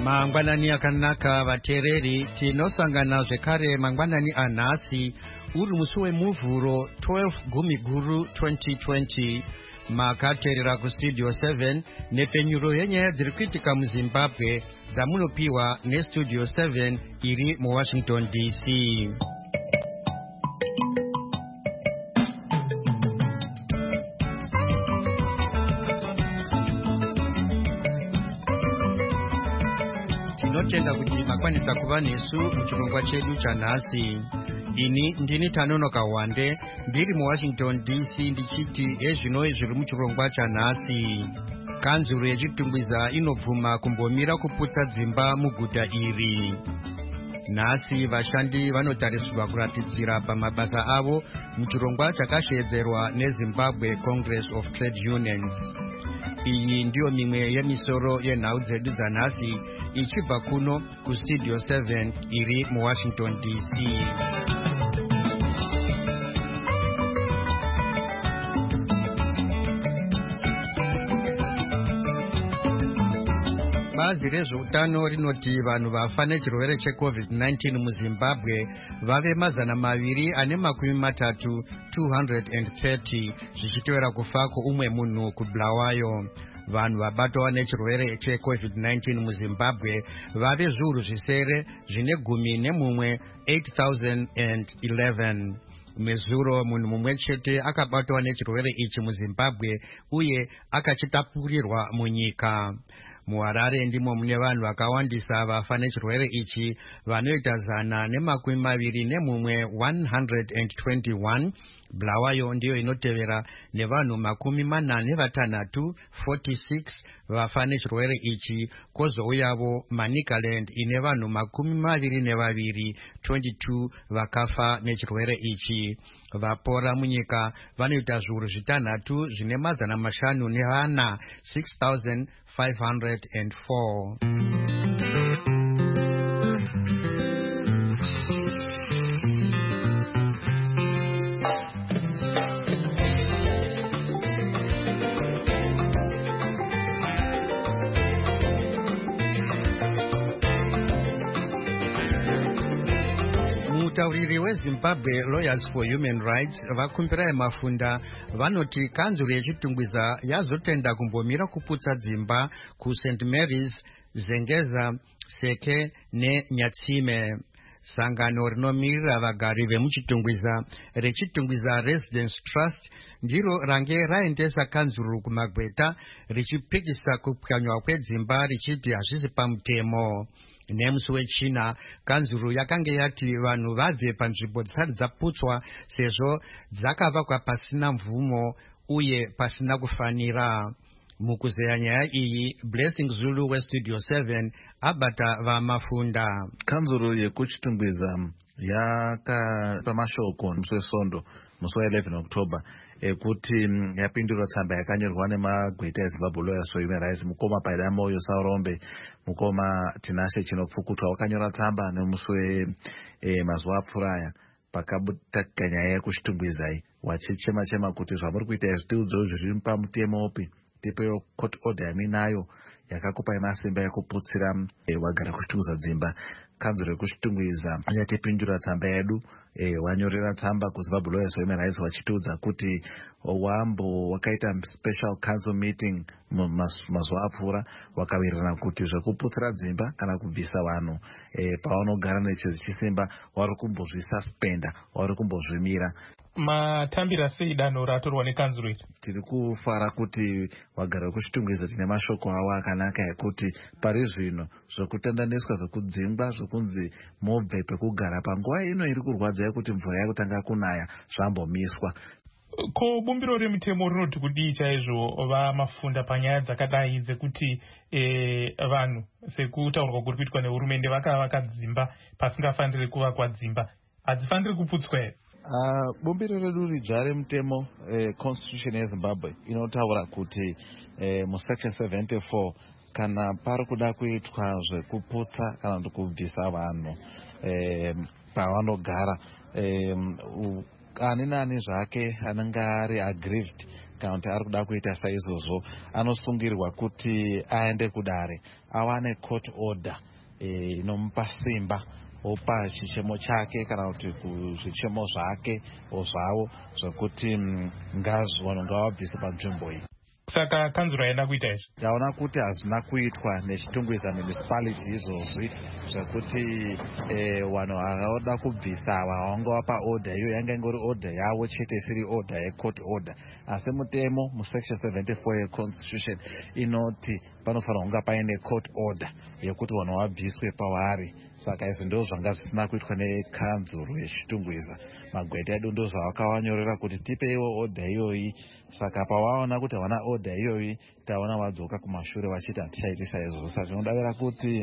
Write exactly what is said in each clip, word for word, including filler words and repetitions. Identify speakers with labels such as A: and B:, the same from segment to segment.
A: Mangwanani akanaka vatereri tinosangana zvekare mangwanani anhasi uri musi wemuvhuro twelve gumiguru twenty twenty makateerera kustudio seven nepfenyuro yenyaya dziri kuitika muzimbabwe dzamunopiwa nestudio seven iri muwashington D C. Tinotenda kuti makwanisa kuva nesu muchirongwa chedu chanhasi. Ini ndini Tanonoka Wande ndiri muwashington D C ndichiti ezvinoi zviri muchirongwa chanhasi. Kanzuro yechitumbwiza inobvuma kumbomira kuputsa dzimba muguta iri. Nhasi vashandi vanotarisirwa kuratidzira pamabasa avo muchirongwa chakashedzerwa neZimbabwe Congress of Trade Unions. Iyi ndiyo mimwe yemisoro yenhau dzedu dzanhasi ichibva kuno kustudio seven iri muwashington D C. Bazi rezveutano rinoti vanhu vafa nechirwere checovid nineteen muzimbabwe vave mazana maviri ane makumi matatu two hundred thirty zvichitevera kufa kwoumwe munhu kuBulawayo. Vanhu vabatwa nechirwere checovid nineteen muzimbabwe vave zviuru zvisere zvine gumi nemumwe eight thousand eleven. Mezuro munhu mumwe chete akabatwa nechirwere ichi muzimbabwe uye akachitapurirwa munyika. Muharare ndimo mune vanhu vakawandisa vafa nechirwere ichi vanoita zana nemakumi maviri nemumwe one hundred twenty-one. Bulawayo ndiyo inotevera nevanhu makumi mana nevatanhatu forty-six vafa nechirwere ichi, kwozouyavo Manicaland ine vanhu makumi maviri nevaviri twenty-two vakafa nechirwere ichi. Vapora munyika vanoita zviuru zvitanhatu zvine mazana mashanu nevana six thousand five hundred four. Mutauriri weZimbabwe Lawyers for Human Rights vakumbira mafunda vanoti kanzuro yechitumbwiza yazotenda kumbomira kuputsa dzimba kuSaint Mary's, Zengeza, Seke neNyatsime. Sangano rinomirira vagari vemuchitumbwiza rechitumbwiza Residence Trust ndiro range raendesa kanzuro kumagweta richipikisa kupwanywa kwedzimba richiti hazvisi pamutemo. Nemusi wechina kanzuro yakange yati vanhu vabve panzvimbo dzisati dzaputswa sezvo dzakavakwa pasina mvumo uye pasina kufanira. Mukuzeya nyaya iyi Blessing Zulu westudio seven abata vamafunda.
B: Kanzuro yekuchitumbwiza yakapa mashoko musi wesondo musi wa11 October ekuti yapindura tsamba yakanyorwa nemagweta eZimbabwe Lawyers for Human Rights, mukoma Paida Moyo Saurombe, mukoma Tinashe Chinopfukutwa wakanyora tsamba nemusi wemazuva apfuuraya pakabutika nyaya yekuchitumbwiza iyi, wachichema chema kuti zvamuri kuita izvitiudzo zviri pamutemo upi, tipewo court order yaminayo yakakupai masimba ekuputsira wagara kuchitumbwiza dzimba. Kanzuro yekuchitumbwiza yatipindura tsamba yedu, e, wanyorera tsamba kuZimbabwe Lawyers for Human Rights wachitiudza kuti wambo wakaita special council meeting mazuva apfuura wakawirirana kuti zvekuputsira dzimba kana kubvisa vanhu e, pavanogara necho chisimba wari kumbozvisuspenda, wari kumbozvimira.
C: Matambira sei danho ratorwa nekanzuro iri?
B: Tiri kufara kuti wagara wekuchitumbwiza tine mashoko awo akanaka ekuti pari zvino zvokutandaniswa zvokudzingwa zvokunzi mobve pekugara panguva ino iri kurwadza yekuti mvura yakutanga kunaya zvambomiswa.
C: Ko bumbiro remutemo rinoti kudii chaizvo vamafunda panyaya dzakadai dzekuti e, vanhu sekutaurwa kuri kuitwa nehurumende vakavaka dzimba pasingafaniri kuvakwa dzimba hadzifaniri kuputswa here?
B: Uh, bumbiro redu ridzva remutemo eh, constitution yeZimbabwe inotaura kuti eh, musection seventy-four kana pari kuda kuitwa zvekuputsa kana kubvisa vanhu eh, pavanogara eh, ani nani zvake anenge ari aggrieved kana kuti ari kuda kuita saizvozvo anosungirwa kuti aende kudare awane court order inomupa simba opa chichemo chake kana kuti zvichemo zvake zvavo zvokuti vanhu ngavabvise panzvimbo iyi.
C: Saka kanzuro haina kuita izvi.
B: Taona kuti hazvina kuitwa nechitungwiza municipality izvozvi zvekuti vanhu vanoda kubvisa havangavapa order iyo yanga ingori order yavo chete isiri order yecourt order, asi mutemo musection seventy-four yeconstitution inoti panofanira kunge paine court order yekuti vanhu vabviswe pavari. Saka izvi ndo zvanga zvisina kuitwa nekanzuro yechitungwiza. Magweta edu ndo zvavakavanyorera kuti tipeiwo order iyoyi. Saka pavaona kuti havana order iyoyi taona vadzoka kumashure vachiti hatichaitisa izvozvo. Saka tinodavira kuti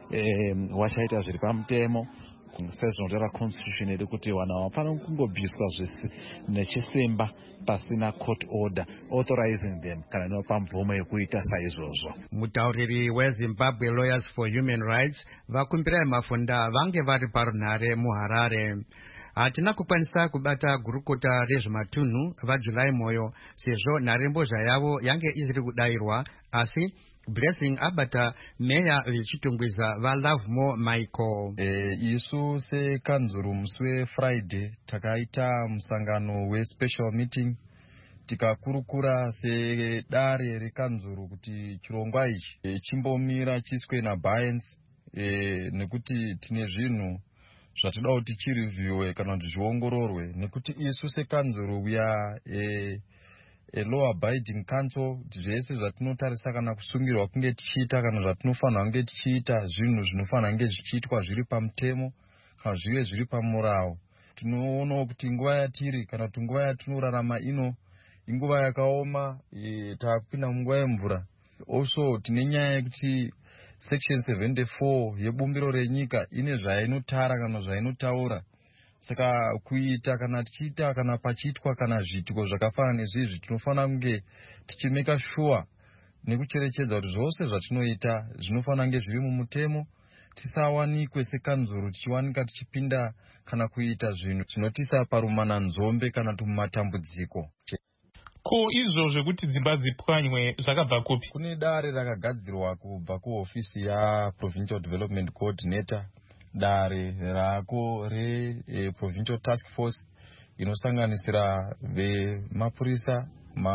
B: vachaita zviri pamutemo sezvinotaura constitution yedu kuti vanhu havafaniri kungobviswa nechisimba pasina court order authorizing them kana inopa mvumo yekuita saizvozvo.
A: Mutauriri weZimbabwe Lawyers for Human Rights vakumbira mafunda vange vari parunhare muHarare. Hatina kukwanisa kubata gurukota rezvematunhu vaJulai Moyo sezvo nharembozha yavo yange isiri kudayirwa, asi Blessing abata meya vechitungwiza vaLovemore Michael.
D: E, isu sekanzuru musi weFriday takaita musangano wespecial meeting tikakurukura sedare rekanzuru kuti chirongwa ichi e, chimbomira chiiswe naBayensi e, nekuti tine zvinhu zvatoda kuti chirevhiwe kana kuti zviongororwe, nekuti isu sekanzuru we are a, a law abiding council. Zvese zvatinotarisa kana kusungirwa kunge tichiita kana zvatinofanira kunge tichiita zvinhu zvinofanira kunge zvichiitwa zviri pamutemo kana zvive zviri pamurao. Tinoonawo kuti nguva yatiri kana kuti nguva yatinorarama ino inguva yakaoma, e, takupinda munguva yemvura. Also tine nyaya yekuti section seventy-four yebumbiro renyika ine zvainotara kana zvainotaura. Saka kuita kana tichiita kana pachiitwa kana zviitiko zvakafanana nezvizvi tinofanira kunge tichimeka sure nekucherechedza kuti zvose zvatinoita zvinofanira kunge zviri mumutemo, tisawanikwe sekanzuru tichiwanika tichipinda kana kuita zvinhu zvinotisa parumana nzombe kana mumatambudziko.
C: Ko izvo zvekuti dzimba dzipwanywe zvakabva kupi?
D: Kune dare rakagadzirwa kubva kuhofisi yaProvincial Development Coordinator, dare rako reProvincial e, Task Force inosanganisira vemapurisa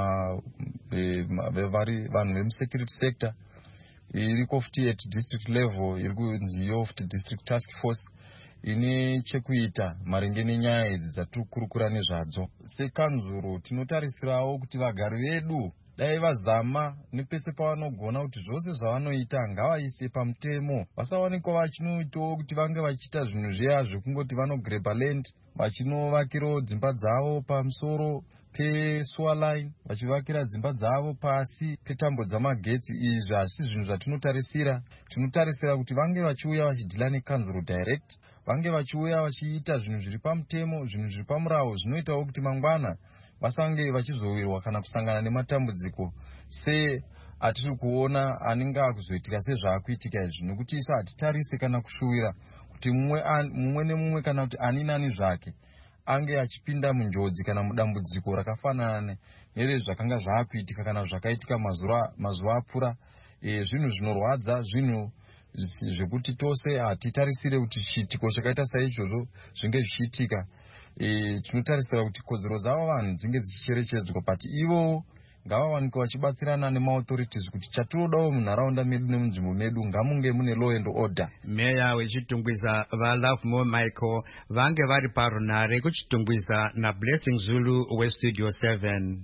D: vevari vanhu vemusecurity sector, iriko futi at district level iri kunzi yofuti district task force ine chekuita maringe nenyaya idzi dzatikurukura nezvadzo. Sekanzuro tinotarisirawo kuti vagari vedu dai vazama nepese pavanogona kuti zvose zvavanoita ngavaise pamutemo, vasawanikwa vachinoitawo kuti vange vachiita zvinhu zviya zvekungoti vanogreba land vachinovakirawo dzimba dzavo pamusoro pesewer line, vachivakira dzimba dzavo pasi petambo dzamagetsi. Izvi hazvisi zvinhu zvatinotarisira. Tinotarisira kuti vange vachiuya vachidhila nekanzuro direct, vange vachiuya vachiita zvinhu zviri pamutemo, zvinhu zviri pamurao zvinoitawo kuti mangwana vasange vachizowirwa kana kusangana nematambudziko se atiri kuona anenge akuzoitika sezvaakuitika izvi, nekuti isu hatitarise kana kushuwira kuti mumwe, mumwe nemumwe kana kuti ani nani zvake ange achipinda munjodzi kana mudambudziko rakafanana nerezvakanga zvaakuitika kana zvakaitika mazuva, mazuva apfuura. E, zvinhu zvinorwadza, zvinhu zvekuti tose hatitarisire kuti chiitiko chakaita saizvozvo zvinge zvichiitika. E, tinotarisira kuti kodzero dzavo vanhu dzinge dzichicherechedzwa, but ivo ngavawanikwa vachibatsirana nemaauthorities kuti chatinodawo munharaunda medu nemunzvimbo medu ngamunge mune law and order.
A: Meya wechitungwiza vaLovemore Michael vange vari parunhare kuchitungwiza naBlessing Zulu weStudio seven.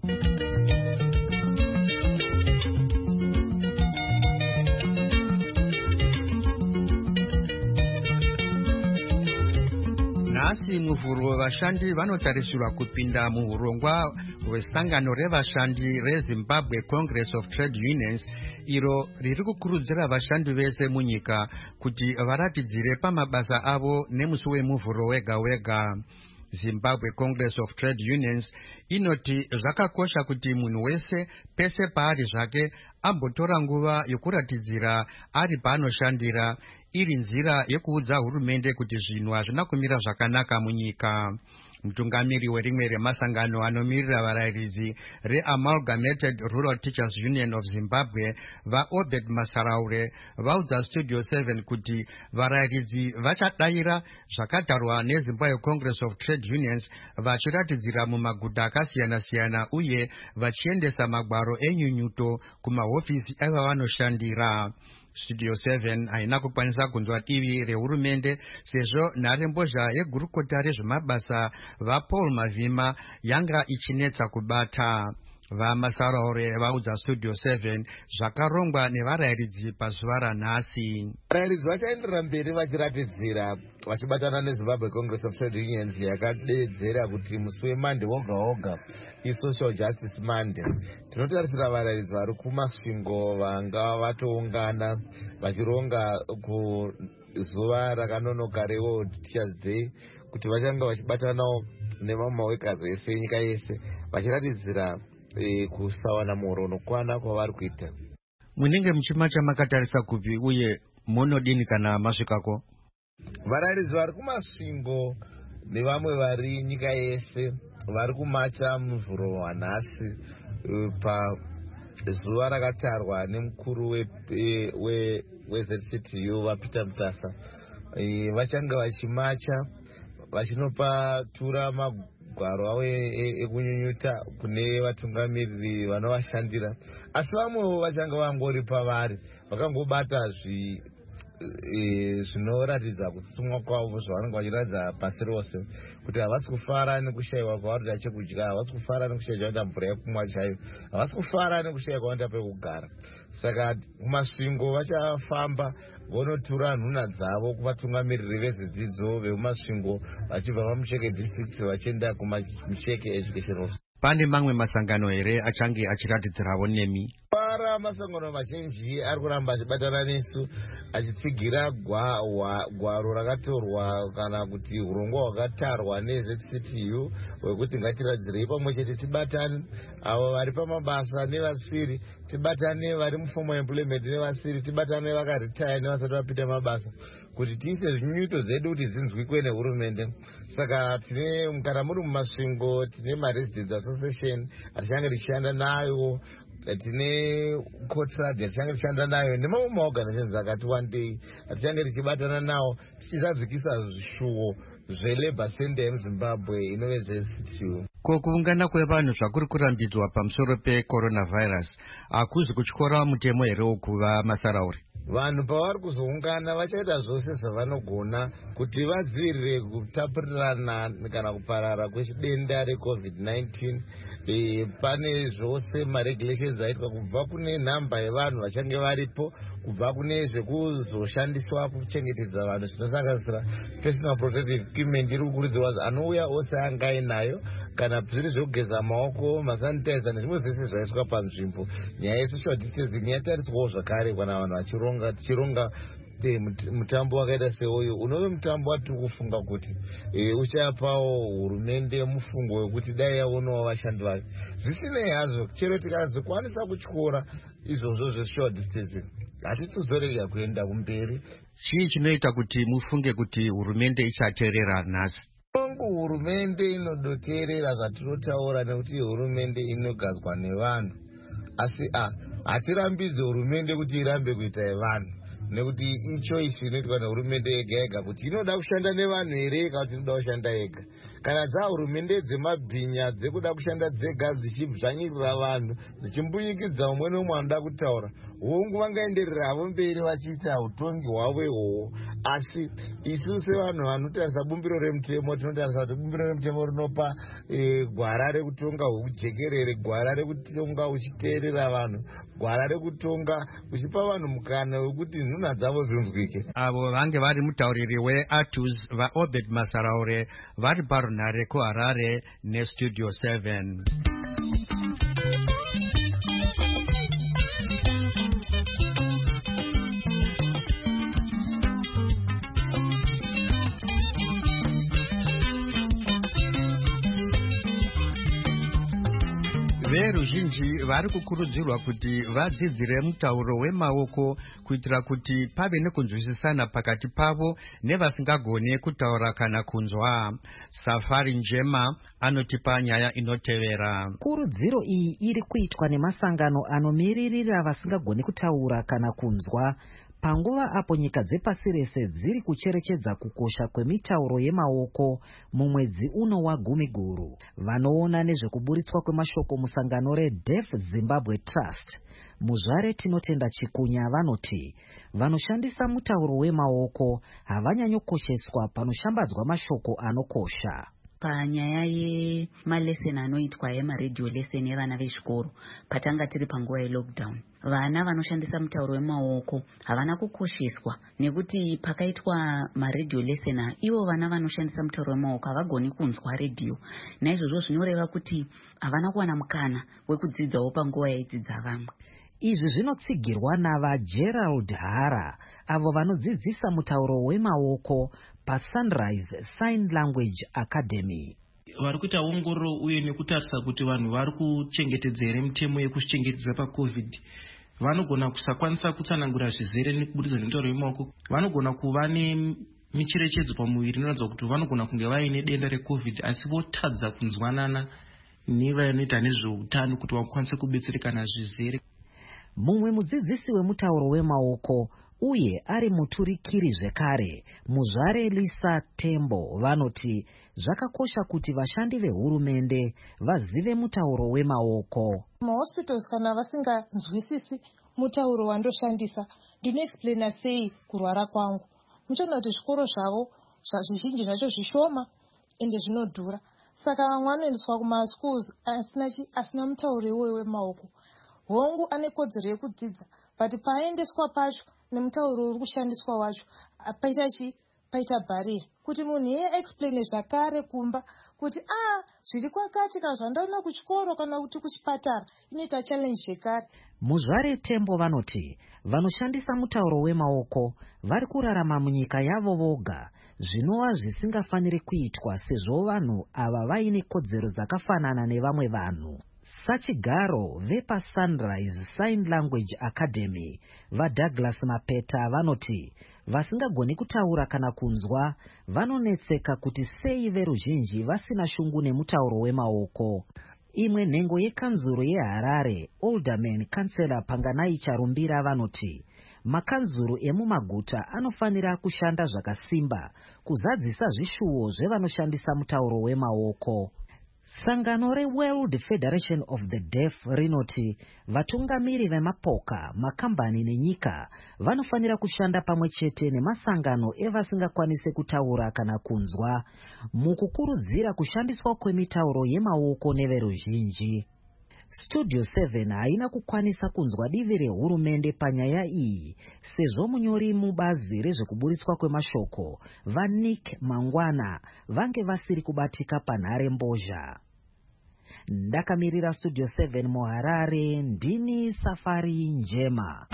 A: Nhasi muvhuro vashandi vanotarisirwa kupinda muhurongwa hwesangano revashandi reZimbabwe Congress of Trade Unions, iro riri kukurudzira vashandi vese munyika kuti varatidzire pamabasa avo nemusi wemuvhuro wega wega. Zimbabwe Congress of Trade Unions inoti zvakakosha kuti munhu wese pese paari zvake ambotora nguva yokuratidzira ari paanoshandira, iri nzira yekuudza hurumende kuti zvinhu hazvina kumira zvakanaka munyika. mutungamiri werimwe remasangano anomirira varairidzi reAmalgamated Rural Teachers Union of Zimbabwe vaObed Masaraure vaudza Studio seven kuti varairidzi vachadayira zvakatarwa neZimbabwe Congress of Trade Unions vachiratidzira mumaguta akasiyana-siyana uye vachiendesa magwaro enyunyuto kumahofisi ava vanoshandira. Studio seven haina kukwanisa kunzwa divi rehurumende sezvo nharembozha yegurukota rezvemabasa vaPaul Mavhima yanga ichinetsa kubata. VaMasaraure vaudza Studio seven zvakarongwa nevarairidzi pazuva ranhasi.
E: Varairidzi vachaenderera mberi vachiratidzira vachibatana neZimbabwe Congress of Trade Unions yakadeedzera kuti musi weMonday woga woga iSocial Justice Monday. Tinotarisira varairidzi vari kumasvingo vanga vatoungana vachironga kuzuva rakanonoka reWorld Teachers Day kuti vachanga vachibatanawo nemamawekazi ese enyika yese vachiratidzira E, kusawana muhoro unokwana kwavari kuita.
A: Munenge muchimacha makatarisa kupi uye munodini kana masvikako?
E: Varairidzi vari kumasvingo nevamwe vari nyika yese vari kumacha muvhuro wanhasi pazuva rakatarwa nemukuru weZ C T U vaPeter Mutasa. E, vachanga vachimacha vachinopa tura mag gwaro avo ekunyunyuta kune vatungamiriri vanovashandira, asi vamwe vachanga vangori pavari vakangobata zvinoratidza kutsumwa kwavo zvavanenge vachiratidza pasi rose kuti havasi kufara nekushayiwa kwavanoda chekudya, havasi kufara nekushayiwa kwavanoda mvura yekumwa chaiyo, havasi kufara nekushayiwa kwavanoda pekugara. Saka kumasvingo vachafamba vonotura nhuna dzavo kuvatungamiriri vezvidzidzo vemumasvingo vachibva pamucheke district vachienda kumamucheke education office.
A: Pane mamwe masangano here achange achiratidzirawo nemi?
E: Para masangano mazhinji ari kuramba achibatana nesu achitsigira gwaro rakatorwa kana kuti urongwa hwakatarwa neZ C T U hwekuti ngatiradzirei pamwe chete tibatane, avo vari pamabasa nevasiri tibatane, vari muformal employment nevasiri tibatane, vakaritaya nevasati vapita mabasa, kuti tiise zvinyunyuto zedu kuti dzinzwikwe nehurumende. Saka tine kana muri mumasvingo tine maresidents association atichange tichishanda nayo, tine Cotrad atichange tichishanda nayo nemamwe maorganizations akati wandei atichange tichibatana nawo tichizadzikisa zvishuwo zvelabor center yemuZimbabwe inove Z C T U.
A: Kuungana kwevanhu zvakuri kurambidzwa pamusoro pecoronavirus hakuzi kutyora mutemo here kuva Masaraure?
E: Vanhu pavari kuzoungana vachaita zvose zvavanogona kuti vadzivirire kutapurirana kana kuparara kwechidenda reCovid nineteen. E, pane zvose maregulations aitwa kubva kune nhamba yevanhu vachange varipo, kubva kune zvekuzoshandiswa kuchengetedza vanhu zvinosanganisira personal protective equipment iri kukurudzirwa anouya ose anga ainayo, kana zviri zvekugeza maoko, masanitizer nezvimwe zvese zvaiswa panzvimbo. Nyaya yesocial distancing yatariswawo zvakare kana vanhu vachironga tichironga mutambo wakaita seuyu unove mutambo watiri kufunga kuti e, uchapawo hurumende mufungo wekuti dai yaonawo vashandi vake. Zvisinei hazvo, chero tikazokwanisa kutyora izvozvo zvesocial distancing hatitozorega kuenda kumberi.
A: Chii chinoita kuti mufunge kuti hurumende ichateerera nhasi?
E: Kongu hurumende inodoteerera zvatinotaura nekuti hurumende inogadzwa nevanhu, asi a hatirambidze hurumende kuti irambe kuita yevanhu, nekuti ichoice inoitwa nehurumende yega yega kuti inoda kushanda nevanhu here kana kuti inoda kushanda yega. Kana dzahurumende dzemabhinya dzekuda kushanda dzega dzichibvanyirira vanhu dzichimbunyikidza umwe nomwe anoda kutaura, hongu vangaenderera havo mberi vachiita utongi hwavo ihwohwo. Asi isu sevanhu vanotarisa bumbiro remutemo tinotarisa kuti bumbiro remutemo rinopa e, gwara rekutonga hujekerere, gwara rekutonga uchiteerera vanhu, gwara rekutonga uchipa vanhu mukana wekuti nhuna dzavo dzinzwike.
A: Avo vange vari mutauriri weAtus vaObed Masaraure vari parunhare kuHarare neStudio seven. veruzhinji vari kukurudzirwa kuti vadzidzire mutauro wemaoko kuitira kuti pave nekunzwisisana pakati pavo nevasingagone kutaura kana kunzwa. Safari Njema anotipa nyaya inotevera.
F: Kurudziro iyi iri kuitwa nemasangano anomiririra vasingagone kutaura kana kunzwa panguva apo nyika dzepasi rese dziri kucherechedza kukosha kwemitauro yemaoko mumwedzi uno wagumiguru. Vanoona nezvekuburitswa kwemashoko musangano reDeaf Zimbabwe Trust, muzvare Tinotenda Chikunya, vanoti vanoshandisa mutauro wemaoko havanyanyokosheswa panoshambadzwa mashoko anokosha.
G: Panyaya yemaleseni anoitwa emaredio leseni evana vechikoro patanga tiri panguva yelockdown, vana vanoshandisa mutauro wemaoko havana kukosheswa nekuti pakaitwa maredio leseni ivo vana vanoshandisa mutauro wemaoko havagoni kunzwa redio. Naizvozvo zvinoreva kuti havana kuwana mukana wekudzidzawo panguva yaidzidza vamwe.
F: Izvi zvinotsigirwa navaGerald Hara avo vanodzidzisa mutauro wemaoko paSunrise Sign Language Academy.
H: Vari kuita ongororo uye nekutarisa kuti vanhu vari kuchengetedza here mitemo yekuzvichengetedza paCovid. Vanogona kusakwanisa kutsanangura zvizere nekubudisa nemitauro yemaoko. Vanogona kuva nemicherechedzo pamuviri inoratidza kuti vanogona kunge vaine denda reCovid asi votadza kunzwanana nevanoita nezveutano kuti vakwanise kubetserekana zvizere.
F: Mumwe mudzidzisi wemutauro wemaoko uye ari muturikiri zvekare, muzvare Lisa Tembo, vanoti zvakakosha kuti vashandi vehurumende vazive mutauro wemaoko.
I: Mahospitals kana vasinganzwisisi mutauro wandoshandisa, ndinoexplaina sei kurwara kwangu. Muchaona kuti zvikoro zvavo zvizhinji zvacho zvishoma ende zvinodhura. Saka vamwe vanoendeswa kumaschools asina asina mutauro iwoyo wemaoko. Hongu ane kodzero yekudzidza, but paendeswa pacho nemutauro uri kushandiswa wacho paita chi paita barrier kuti munhu iye explain zvakare kumba kuti ah zviri kwakati kana zvandaona kuchikoro kana kuti kuchipatara inoita challenge zvekare.
F: Muzvare Tembo vanoti vanoshandisa mutauro wemaoko vari kurarama munyika yavo voga, zvinova zvisingafaniri kuitwa sezvo vanhu ava vaine kodzero dzakafanana nevamwe vanhu. Sachigaro vepaSunrise Sign Language Academy vaDouglas Mapeta vanoti vasingagoni kutaura kana kunzwa vanonetseka kuti sei veruzhinji vasina shungu nemutauro wemaoko. Imwe nhengo yekanzuro yeHarare, Alderman Councillor Panganai Charumbira, vanoti makanzuro emumaguta anofanira kushanda zvakasimba kuzadzisa zvishuwo zvevanoshandisa mutauro wemaoko. Sangano reWorld Federation of the Deaf rinoti vatungamiri vemapoka, makambani nenyika vanofanira kushanda pamwe chete nemasangano evasingakwanise kutaura kana kunzwa mukukurudzira kushandiswa kwemitauro yemaoko neveruzhinji. Studio seven haina kukwanisa kunzwa divi rehurumende panyaya iyi sezvo munyori mubazi rezvekuburitswa kwemashoko vaNick Mangwana vange vasiri kubatika panhare mbozha. Ndakamirira Studio seven muHarare, ndini Safari Njema.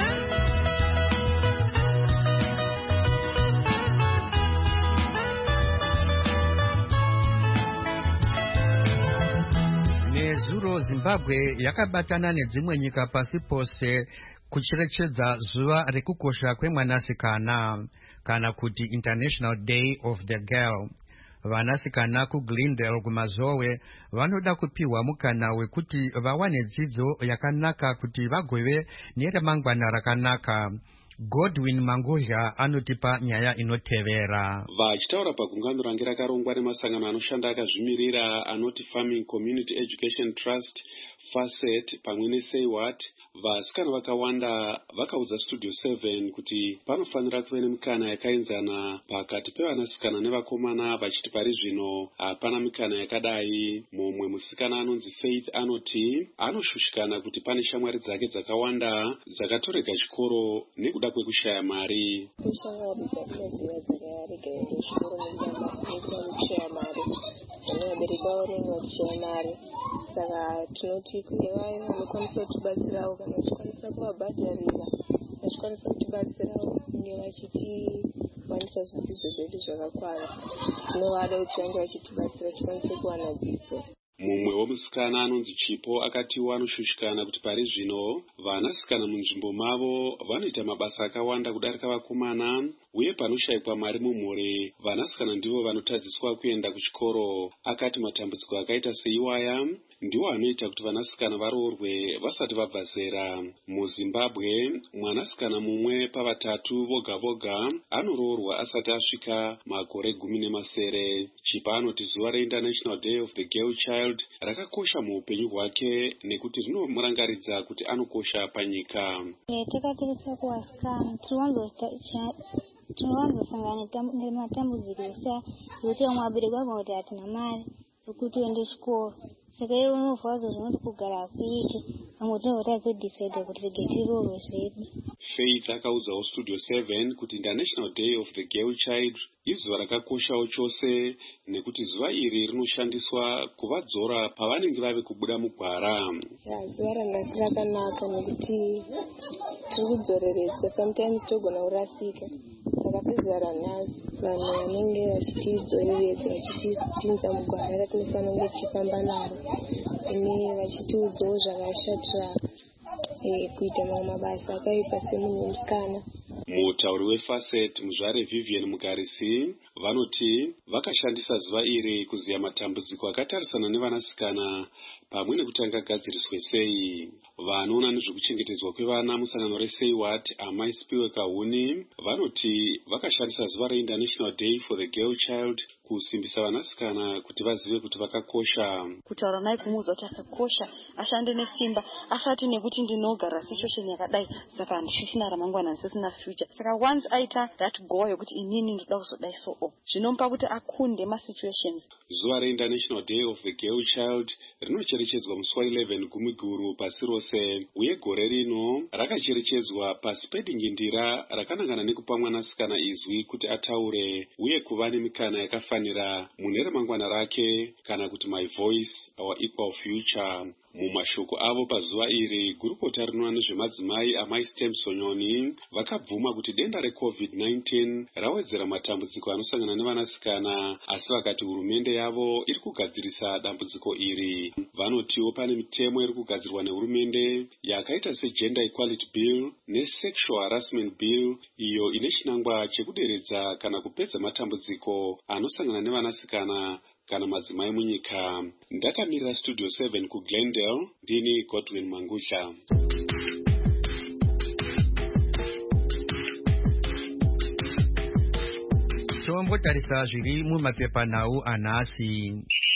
A: Nezuro Zimbabwe yakabatana nedzimwe nyika pasi pose kucherechedza zuva rekukosha kwemwanasikana kana kuti International Day of the Girl. Vanasikana kuGlendale kumazowe vanoda kupiwa mukana wekuti vawane dzidzo yakanaka kuti vagove neremangwana rakanaka. Godwin Mangozha anotipa nyaya inotevera.
J: Vachitaura pagungano range rakarongwa nemasangano anoshanda akazvimirira anoti Farming Community Education Trust, Facet pamwe neSaywhat, vasikana vakawanda vakaudza Studio seven kuti panofanira kuve nemikana yakaenzana pakati pevanasikana nevakomana, vachiti pari zvino hapana mikana yakadai. Mumwe musikana anonzi Faith anoti anoshushikana kuti pane shamwari dzake dzakawanda dzakatorega chikoro nekuda kwekushaya mari.
K: Shamwari dzatinoziva dzakaregerera chikoro nekuda kwekushaya mari, vabereki vavo vanenge vachishaya mari. Saka tinoti kunge vaya vanokwanisa kutibatsirawo kana vachikwanisa kuvabhadharira, vachikwanisa kutibatsirawo kunge vachitiwanisa zvidzidzo zvedu zvakakwana. Tinovada kuti vange vachitibatsira tikwanise kuwana dzidzo.
J: Mumwe wemusikana anonzi Chipo akatiwa anoshushikana kuti pari zvino vanasikana munzvimbo mavo vanoita mabasa akawanda kudarika vakomana, uye panoshayikwa mari mumhuri vanasikana ndivo vanotadziswa kuenda kuchikoro. Akati matambudziko akaita seiwaya ndiwo anoita kuti vanasikana varoorwe vasati vabva zera. MuZimbabwe mwanasikana mumwe pavatatu voga voga anoroorwa asati asvika makore gumi nemasere. Chipa anoti zuva reInternational Day of the Girl Child rakakosha muupenyu hwake nekuti rinomurangaridza kuti anokosha panyika.
L: Takatarisa kuvasikana tinowanzosangana nematambudziko ekuti vamwe vabereki vagona kuti hatina mari yekuti uende chikoro, saka ivo unovha zvo zvinoti kugara kuike vamwe tinovota kudhisaidha kuti rege tiroorwe zvedu.
J: Faith akaudzawo Studio seven kuti International Day of the Girl Child izuva rakakoshawo chose nekuti zuva iri rinoshandiswa kuvadzora pavanenge vave kubuda mugwara.
K: Zuva ranhasi rakanaka nekuti tiri kudzoreredzwa, sometimes togona kurasika, saka sezuva ranhasi vanhu vanenge vachitidzoreredza vachitipinza mugwara ratinofanira kunge tichifamba naro, ine vachitiudzawo zvakashatira kuita mamwe mabasa akaipa semunhu wemusikana.
J: Mutauri weFacet muzvare Vivian Mugarisi vanoti vakashandisa zuva iri kuziya matambudziko akatarisana nevanasikana pamwe nekuti angagadziriswe sei. Vanoona nezvekuchengetedzwa kwevana musangano reSeiWat Amai Spiwe Kahuni vanoti vakashandisa zuva reInternational Day for the Girl Child kusimbisa vanasikana kuti vazive kuti vakakosha.
M: Kutaura naye kumuudza kuti akakosha, ashande nesimba, asati nekuti ndinogara situation yakadai saka handisisina ramangwana, handisisina future. Saka once aita that goal yokuti inini ndoda kuzodai so o, zvinomupa kuti akunde masituations.
J: Zuva reInternational Day of the Girl Child rinocherechedzwa musi waeleven Gumiguru pasi rose, uye gore rino rakacherechedzwa pasi pedingindira rakanangana nekupa mwanasikana izwi kuti ataure uye kuva nemikana yakafanira mune ramangwana rake, kana kuti my voice our equal future. Mumashoko avo pazuva iri, gurukota rinoona nezvemadzimai Amai Stem Sonyoni vakabvuma kuti denda reCovid nineteen rawedzera matambudziko anosangana nevanasikana, asi vakati hurumende yavo iri kugadzirisa dambudziko iri. Vanotiwo pane mitemo iri kugadzirwa nehurumende yakaita seGender Equality Bill neSexual Harassment Bill, iyo ine chinangwa chekuderedza kana kupedza matambudziko anosangana nevanasikana kana madzimai munyika. Ndakamirira Studio seven kuGlendale, ndini Godwin Mangusha.
A: Tombotarisa zviri mumapepanhau anhasi.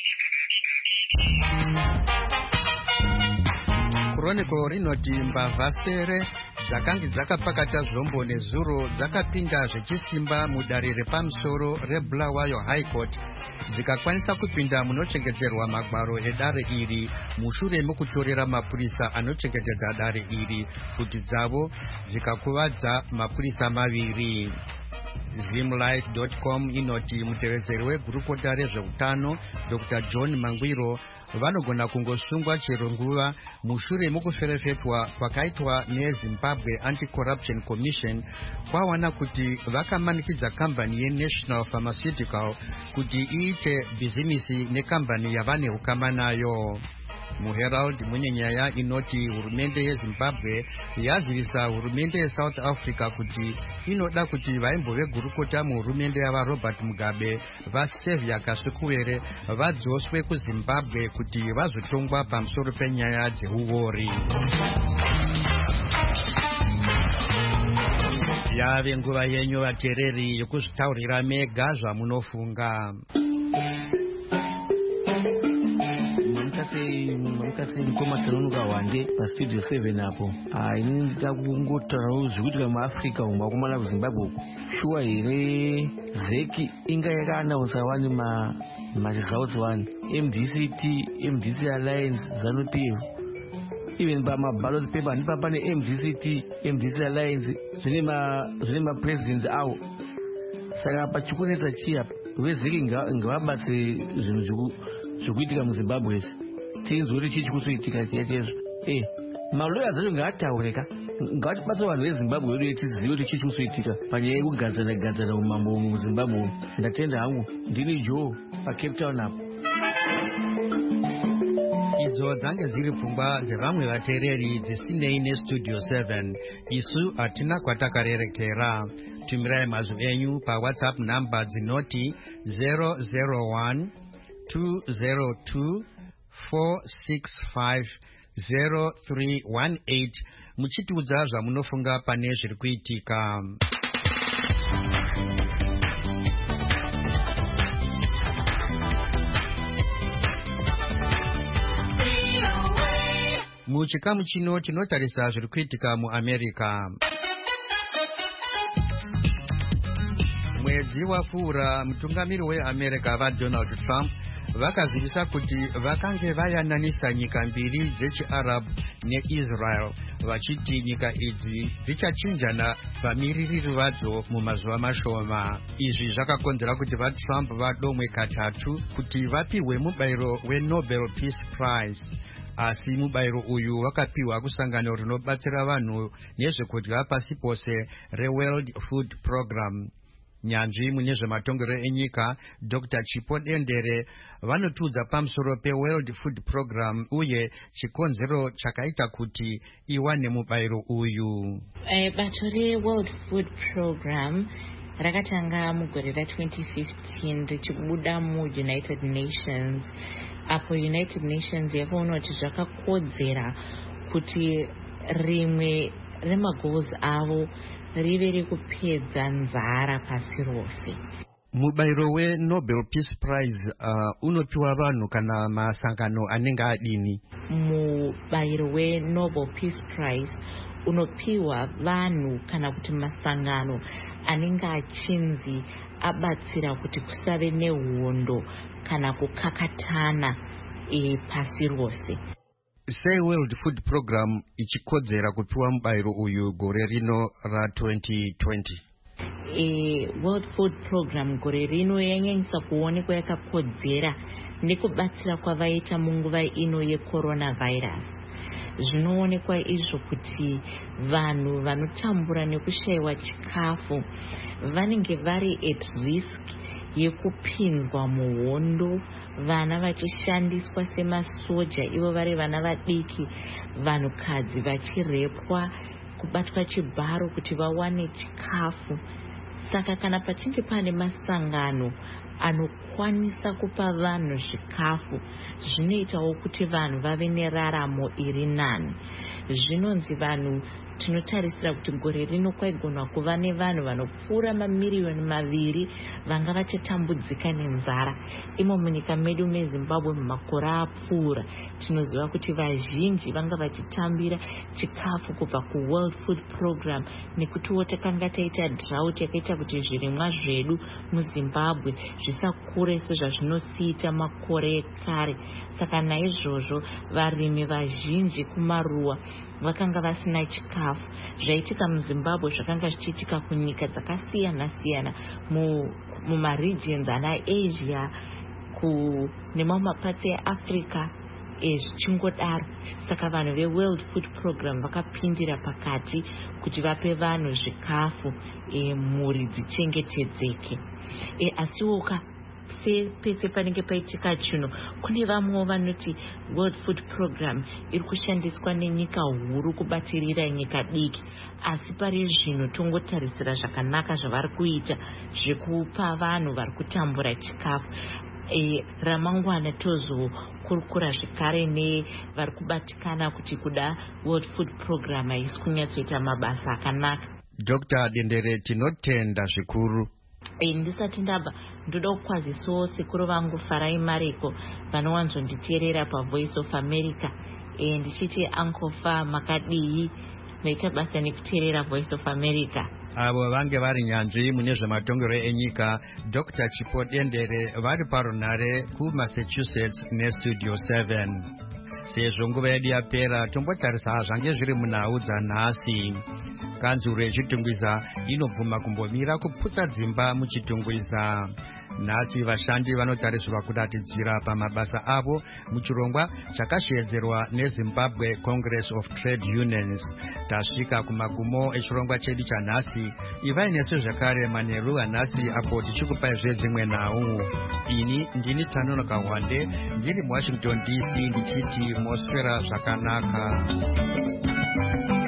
A: Chronicle rinoti mbavha sere dzakange dzakapakata zvombo nezuro dzakapinda zvechisimba mudare repamusoro reBulawayo High Court dzikakwanisa kupinda munochengeterwa magwaro edare iri mushure mokutorera mapurisa anochengetedza dare iri futi dzavo dzikakuvadza mapurisa maviri. Zimlight dot com inoti mutevedzeri wegurukota rezveutano Doctor John Mangwiro vanogona kungosungwa chero nguva mushure mokuferefetwa kwakaitwa neZimbabwe Anti-Corruption Commission kwawana kuti vakamanikidza kambani yeNational Pharmaceutical kuti iite bhizimisi nekambani yavane ukama nayo. MuHerald mune nyaya inoti hurumende yeZimbabwe yazivisa hurumende yeSouth Africa kuti inoda kuti vaimbo vegurukota muhurumende yava Robert Mugabe vaSevia Kaswikuwere vadzoswe kuZimbabwe kuti vazotongwa pamusoro penyaya dzehuori. Yave nguva yenyu vateereri yokuzvitaurira mega zvamunofunga.
N: Mamukasi mukoma tanonoka wande paStudio seven apo. Ini ndida kungotaurawo zvekuti vemuAfrica umwe vakomana kuZimbabwe uku shuwa here zeki inga yakaanaunsa wani maresults wani M D C T, M D C Alliance, ZANU-PF, even pamaballot paper ndipa pane M D C T, M D C Alliance zvine mapresidents avo. Saka pachikunetsa chiya vezeki ngavabase zvinhu zvokuitika muZimbabwe tinzwe kuti chii chikuzoitika chiyachezvo. Eh, maloya zacho ngaataureka, ngatibatsa vanhu veZimbabwe vedu kuti tizive kuti chii chikuzoitika panyaya yekugadzana gadzana umambo muZimbabwe. Ndatenda hangu, ndini Joe paCape Town apo.
A: idzo dzange dziri pfungwa dzevamwe vateereri dzisinei nestudio seven. Isu hatina kwatakarerekera. Tumirai mazwi enyu pawhatsapp namba dzinoti zero zero one two zero two four six five zero three one eight muchitiudza zvamunofunga pane zviri kuitika. Muchikamu chino tinotarisa zviri kuitika muAmerica. Mwedzi wapfuura mutungamiri weAmerica vaDonald Trump vakazivisa kuti vakange vayananisa nyika mbiri dzechiArab neIsrael vachiti nyika idzi dzichachinjana vamiririri vadzo mumazuva mashoma. Izvi zvakakonzera kuti vaTrump vadomwe katatu kuti vapiwe mubayiro weNobel Peace Prize. Asi mubayiro uyu wakapiwa kusangano rinobatsira vanhu nezvekudya pasi pose reWorld Food Program. Nyanzvi mune zvematongero enyika Doctor Chipo Dendere vanotiudza pamusoro peWorld Food Program uye chikonzero chakaita kuti iwane mubayiro uyu.
O: Eh, bato reWorld Food Program rakatanga mugore ra twenty fifteen richibuda muUnited Nations, apo United Nations yakaona kuti zvakakodzera kuti rimwe remagoals avo rive rekupedza nzara pasi rose.
A: Mubayiro weNobel Peace Prize uh, unopiwa vanhu kana masangano anenge adini?
O: Mubayiro weNobel Peace Prize unopiwa vanhu kana kuti masangano anenge achinzi abatsira kuti kusave nehondo kana kukakatana e pasi rose.
A: Sei World Food Program ichikodzera kupiwa mubayiro uyu gore rino ra twenty twenty?
O: E World Food Program gore rino yanyanyisa kuonekwa yakakodzera nekubatsira kwavaita munguva ino yeCoronavirus. Zvinoonekwa izvo kuti vanhu vanotambura nekushayiwa chikafu vanenge vari at risk yekupinzwa muhondo, vana vachishandiswa semasoja ivo vari vana vadiki, vanhukadzi vachirepwa, kubatwa chibharo kuti vawane chikafu. Saka kana pachinge pane masangano anokwanisa kupa vanhu zvikafu, zvinoitawo kuti vanhu vave neraramo iri nani. Zvinonzi vanhu tinotarisira kuti gore rino kwaigona kuva nevanhu vanopfuura mamiriyoni maviri vanga vachitambudzika nenzara. Imo munyika medu meZimbabwe mumakore apfuura tinoziva kuti vazhinji vanga vachitambira chikafu kubva kuWorld Food Program nekutiwo takanga taita drought yakaita kuti zvirimwa zvedu muZimbabwe zvisakure sezvazvinosiita makore ekare. Saka naizvozvo varimi vazhinji kumaruwa vakanga vasina chikafu. Zvaitika muZimbabwe zvakanga zvichiitika kunyika dzakasiyana siyana mumaregions ana Asia ku nemamwe mapatsi eAfrica ezvichingodaro. Saka vanhu veWorld Food Program vakapindira pakati kuti vape vanhu zvikafu e mhuri dzichengetedzeke. E asiwoka pese panenge paitika chino kune vamwewo vanoti World Food Program iri kushandiswa nenyika huru kubatirira nyika diki, asi pari zvino tongotarisira zvakanaka zvavari kuita zvekupa vanhu vari kutambura chikafu. E, ramangwana tozokurukura zvekare nevari kubatikana kuti kuda World Food Program haisi kunyatsoita mabasa akanaka.
A: Doctor Dendere tinotenda zvikuru.
O: E, ndisati ndabva ndoda kukwazisawo sekuru vangu Farai Mariko vanowanzonditeerera paVoice of America. E, ndichiti Uncle Fa makadii noita basa nekuteerera Voice of America.
A: Avo vange vari nyanzvi mune zvematongero enyika Doctor Chipo Dendere vari parunare kuMassachusetts neStudio seven. Sezvo nguva yedu yapera tombotarisa zvange zviri munhau dzanhasi. Kanzuro yechitungwiza inobvuma kumbomira kuputsa dzimba muchitungwiza. nhasi vashandi vanotarisirwa kudatidzira pamabasa avo muchirongwa chakashedzerwa neZimbabwe Congress of Trade Unions. Tasvika kumagumo echirongwa chedu chanhasi. Ivai nesu zvakare manheru anhasi apo tichikupai zvedzimwe nhau. Ini ndini Tanonoka Wande ndiri muWashington D C ndichiti moswera zvakanaka.